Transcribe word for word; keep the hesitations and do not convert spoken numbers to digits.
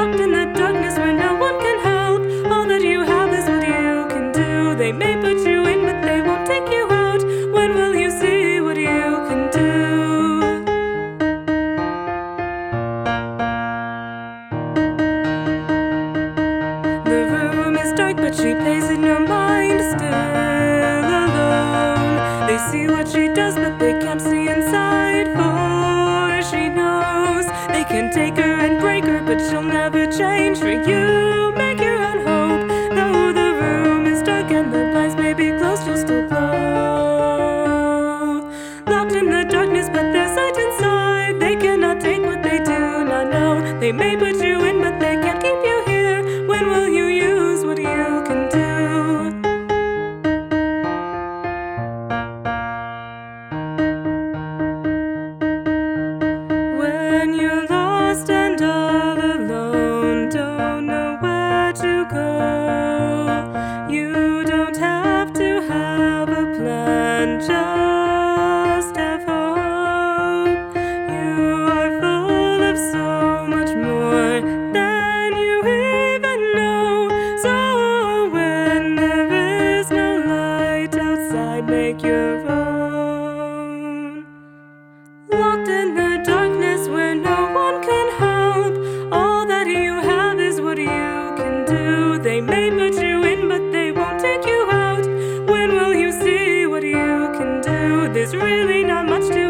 locked in the darkness where no one can help. All that you have is what you can do. They may put you in, but they won't take you out. When will you see what you can do? The room is dark, but she pays in her mind, still alone. They see what she does, but they can't see inside, for she knows they can take her and break her, but she'll never change. For you, make your own hope. Though the room is dark and the blinds may be closed, you'll still glow. Locked in the darkness, but there's light inside. They cannot take what they do not know. They may put you in, but they can't keep you here. When will you use what you can do? When you're lost and all alone, don't know where to go, you don't have to have a plan, just have hope. You are full of so much more than you even know. So when there is no light outside, make your own. Locked in the darkness where no one can help. All that you have is what you can do. They may put you in, but they won't take you out. When will you see what you can do? There's really not much to